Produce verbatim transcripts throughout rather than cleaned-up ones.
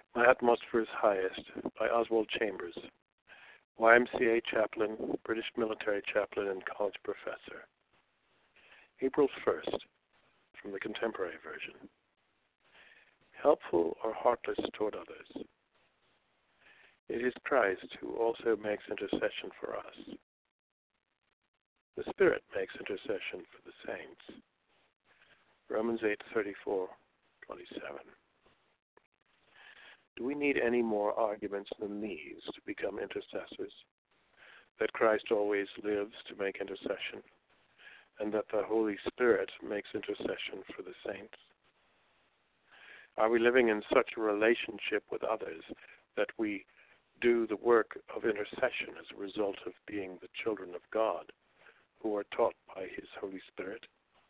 My Atmosphere is Highest by Oswald Chambers, Y M C A chaplain, British military chaplain, and college professor. April first, from the Contemporary Version. Helpful or heartless toward others. It is Christ who also makes intercession for us. The Spirit makes intercession for the saints. Romans eight thirty-four, twenty-seven. Do we need any more arguments than these to become intercessors? That Christ always lives to make intercession, and that the Holy Spirit makes intercession for the saints? Are we living in such a relationship with others that we do the work of intercession as a result of being the children of God, who are taught by his Holy Spirit?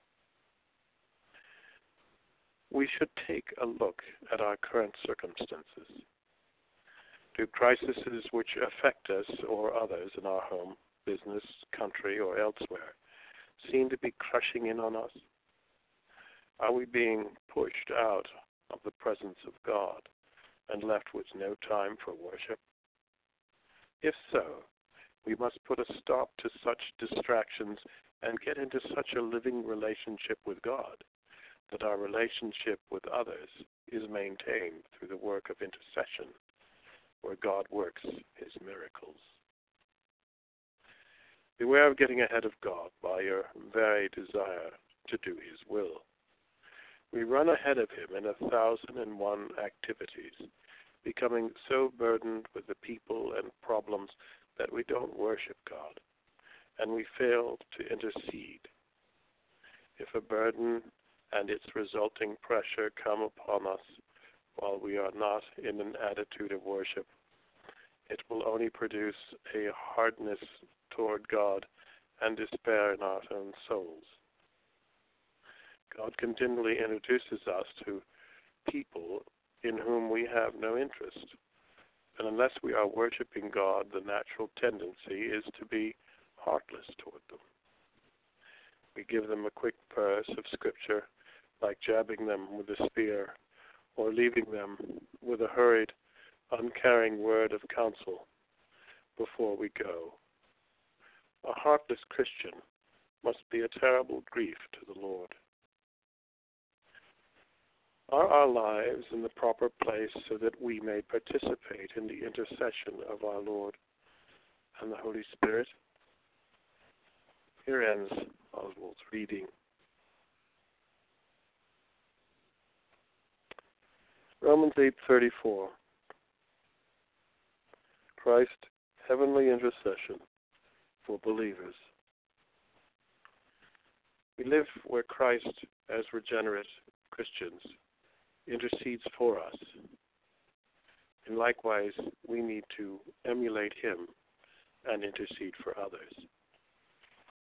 We should take a look at our current circumstances. Do crises which affect us or others in our home, business, country, or elsewhere seem to be crushing in on us? Are we being pushed out of the presence of God and left with no time for worship? If so, we must put a stop to such distractions and get into such a living relationship with God that our relationship with others is maintained through the work of intercession, where God works his miracles. Beware of getting ahead of God by your very desire to do his will. We run ahead of him in a thousand and one activities, becoming so burdened with the people and problems that we don't worship God, and we fail to intercede. If a burden and its resulting pressure come upon us while we are not in an attitude of worship, it will only produce a hardness toward God and despair in our own souls. God continually introduces us to people in whom we have no interest, and unless we are worshiping God, the natural tendency is to be heartless toward them. We give them a quick purse of Scripture, like jabbing them with a spear, or leaving them with a hurried, uncaring word of counsel before we go. A heartless Christian must be a terrible grief to the Lord. Are our lives in the proper place so that we may participate in the intercession of our Lord and the Holy Spirit? Here ends Oswald's reading. Romans eight thirty-four. Christ, heavenly intercession for believers. We live where Christ, as regenerate Christians, intercedes for us. And likewise, we need to emulate him and intercede for others.